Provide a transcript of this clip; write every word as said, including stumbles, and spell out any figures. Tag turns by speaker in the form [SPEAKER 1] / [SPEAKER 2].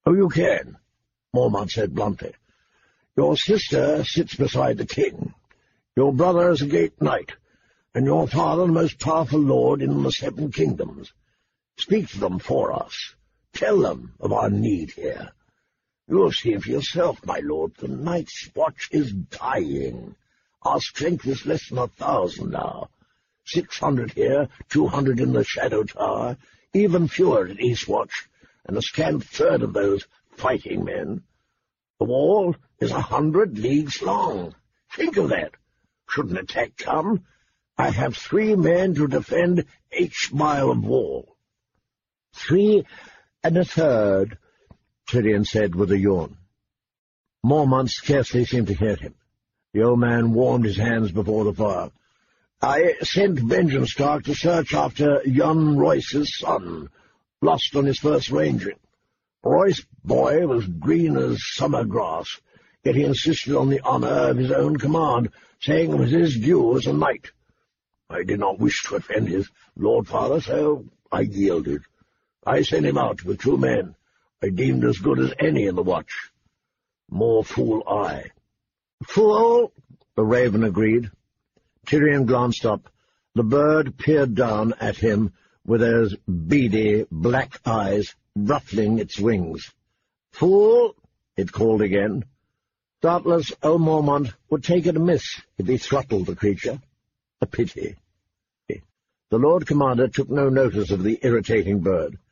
[SPEAKER 1] "Oh, you can," Mormont said bluntly. "Your sister sits beside the king. Your brother is a great knight, and your father the most powerful lord in the Seven Kingdoms. Speak to them for us. Tell them of our need here. You'll see for yourself, my lord, the Night's Watch is dying. Our strength is less than a thousand now. Six hundred here, two hundred in the Shadow Tower, even fewer at Eastwatch, and a scant third of those fighting men. The wall is a hundred leagues long. Think of that. Should an attack come, I have three men to defend each mile of wall." "Three and a third," Tyrion said with a yawn. Mormont scarcely seemed to hear him. The old man warmed his hands before the fire. "I sent Vengeance-Stark to search after young Royce's son, lost on his first ranging. Royce boy was green as summer grass, yet he insisted on the honour of his own command, saying it was his due as a knight. I did not wish to offend his lord father, so I yielded. I sent him out with two men I deemed as good as any in the watch. More fool I." "Fool," the raven agreed. Tyrion glanced up. The bird peered down at him with those beady black eyes, ruffling its wings. "Fool," it called again. Doubtless old Mormont would take it amiss if he throttled the creature. A pity. The Lord Commander took no notice of the irritating bird.